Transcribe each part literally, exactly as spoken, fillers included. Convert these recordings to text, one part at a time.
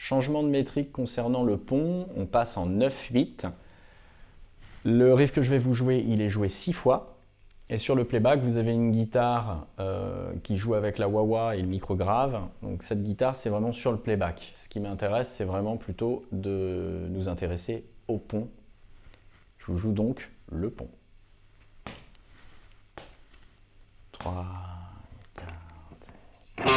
Changement de métrique concernant le pont, on passe en neuf huit. Le riff que je vais vous jouer, il est joué six fois. Et sur le playback, vous avez une guitare euh, qui joue avec la wah-wah et le micro grave. Donc cette guitare, c'est vraiment sur le playback. Ce qui m'intéresse, c'est vraiment plutôt de nous intéresser au pont. Je vous joue donc le pont. trois, quatre...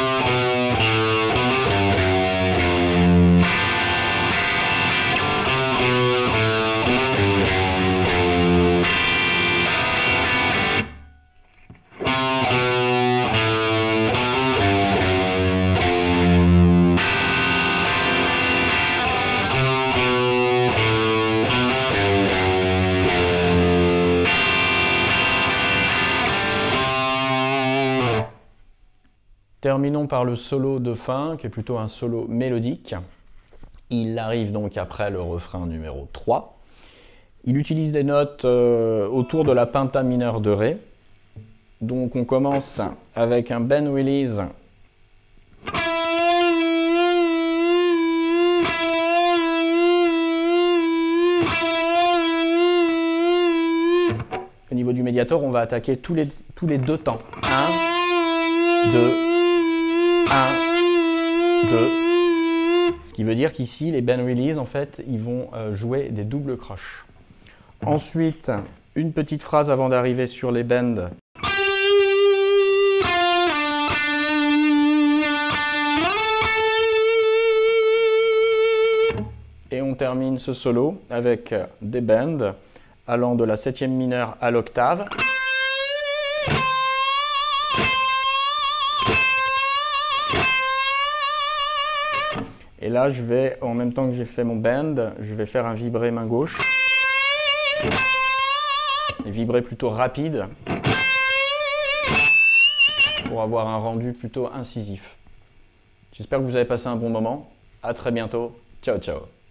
Terminons par le solo de fin, qui est plutôt un solo mélodique. Il arrive donc après le refrain numéro trois. Il utilise des notes euh, autour de la penta mineure de Ré. Donc on commence avec un bend release. Au niveau du médiator, on va attaquer tous les, tous les deux temps. un, deux, un, deux. Ce qui veut dire qu'ici, les bend release, en fait, ils vont euh, jouer des doubles croches. Ensuite, une petite phrase avant d'arriver sur les bends. Et on termine ce solo avec des bends allant de la septième mineure à l'octave. Et là, je vais, en même temps que j'ai fait mon bend, je vais faire un vibré main gauche. Et vibrer plutôt rapide pour avoir un rendu plutôt incisif. J'espère que vous avez passé un bon moment. À très bientôt. Ciao, ciao.